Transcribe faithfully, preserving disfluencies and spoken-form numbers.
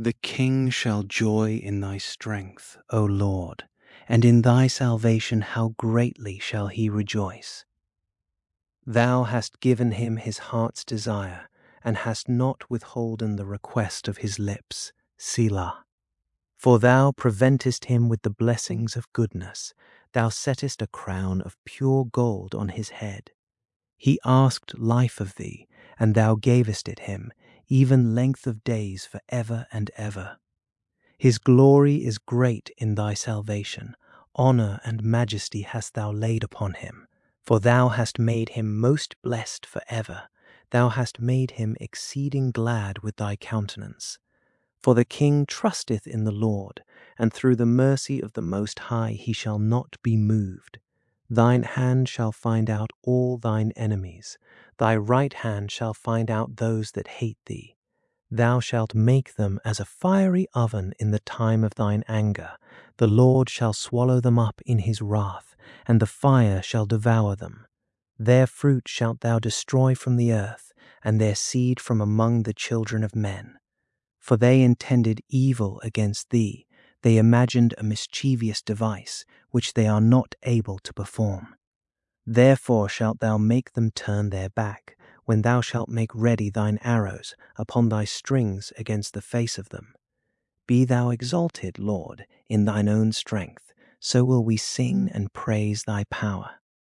The king shall joy in thy strength, O Lord, and in thy salvation how greatly shall he rejoice. Thou hast given him his heart's desire, and hast not withholden the request of his lips. Selah. For thou preventest him with the blessings of goodness, thou settest a crown of pure gold on his head. He asked life of thee, and thou gavest it him, even length of days for ever and ever. His glory is great in thy salvation, honour and majesty hast thou laid upon him. For thou hast made him most blessed for ever, thou hast made him exceeding glad with thy countenance. For the king trusteth in the Lord, and through the mercy of the Most High he shall not be moved. Thine hand shall find out all thine enemies, thy right hand shall find out those that hate thee. Thou shalt make them as a fiery oven in the time of thine anger. The Lord shall swallow them up in his wrath, and the fire shall devour them. Their fruit shalt thou destroy from the earth, and their seed from among the children of men. For they intended evil against thee, they imagined a mischievous device, which they are not able to perform. Therefore shalt thou make them turn their back, when thou shalt make ready thine arrows upon thy strings against the face of them. Be thou exalted, Lord, in thine own strength, so will we sing and praise thy power.